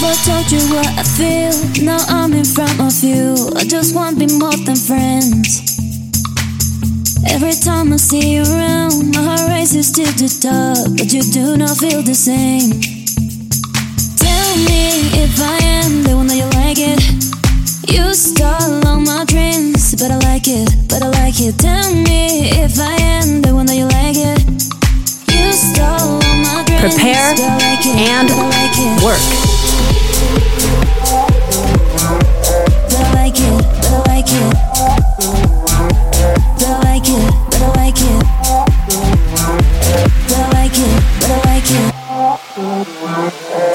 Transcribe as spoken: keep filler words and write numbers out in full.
Never told you what I feel. Now I'm in front of you. I just want to be more than friends. Every time I see you around, my heart races to the top, but you do not feel the same. Tell me if I am the one that you like it. You stole all my dreams, but I like it, but I like it. Tell me if I am the one that you like it. You stole all my dreams, Prepare but I like it, and but I like it. work.